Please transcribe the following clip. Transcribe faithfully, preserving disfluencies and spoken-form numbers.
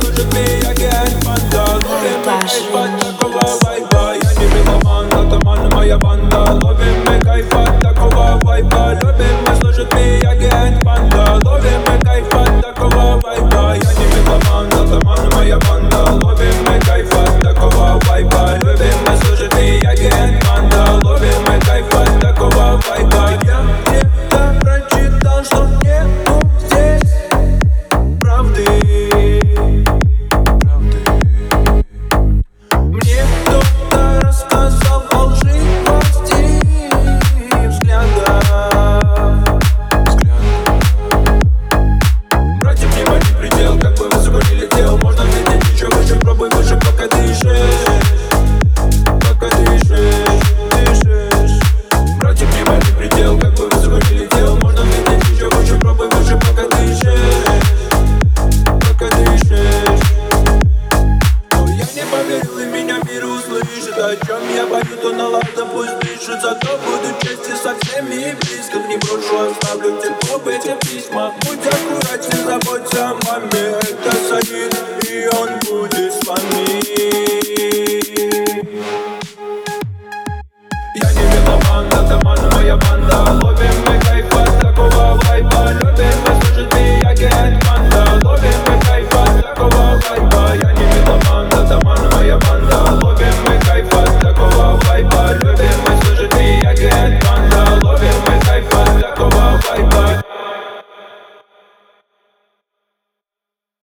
служит Мияги, Альфанда. Ловим мы кайф от такого вайба. Я не меломан, атаман моя банда. Ловим мы кайф от такого вайба. Любим мы служит Мияги, Альфанда. Ловим мы кайф от такого вайба. Я не меломан, атаман моя банда. Ловим мы кайф от такого вайба. Любим мы служит Мияги, Альфанда. Ловим мы кайф от такого вайба. Я где-то прочитал, что нету здесь правды. Мне кто-то рассказал о лживости взгляда. Братьев, внимание, предел, как бы высоко не летел. Можно видеть еще выше, пробуй выше.